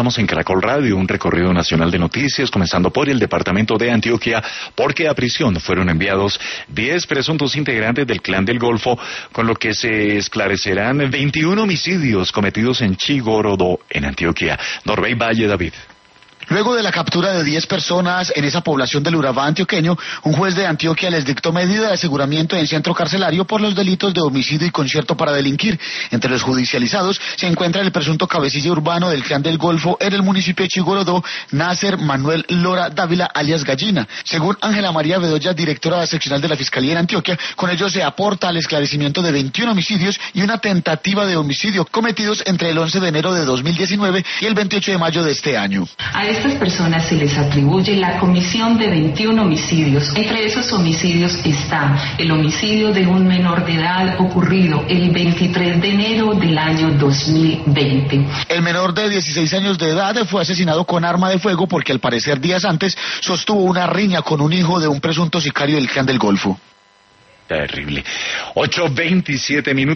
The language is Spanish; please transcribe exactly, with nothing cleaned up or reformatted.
Estamos en Caracol Radio, un recorrido nacional de noticias, comenzando por el departamento de Antioquia, porque a prisión fueron enviados diez presuntos integrantes del Clan del Golfo, con lo que se esclarecerán veintiún homicidios cometidos en Chigorodó, en Antioquia. Norbey Valle, David. Luego de la captura de diez personas en esa población del Urabá antioqueño, un juez de Antioquia les dictó medida de aseguramiento en centro carcelario por los delitos de homicidio y concierto para delinquir. Entre los judicializados se encuentra el presunto cabecilla urbano del Clan del Golfo en el municipio de Chigorodó, Nasser Manuel Lora Dávila, alias Gallina. Según Ángela María Bedoya, directora seccional de la Fiscalía en Antioquia, con ello se aporta al esclarecimiento de veintiún homicidios y una tentativa de homicidio cometidos entre el once de enero de dos mil diecinueve y el veintiocho de mayo de este año. A estas personas se les atribuye la comisión de veintiún homicidios. Entre esos homicidios está el homicidio de un menor de edad ocurrido el veintitrés de enero del año dos mil veinte. El menor de dieciséis años de edad fue asesinado con arma de fuego porque al parecer días antes sostuvo una riña con un hijo de un presunto sicario del Clan del Golfo. Terrible. ocho veintisiete minutos.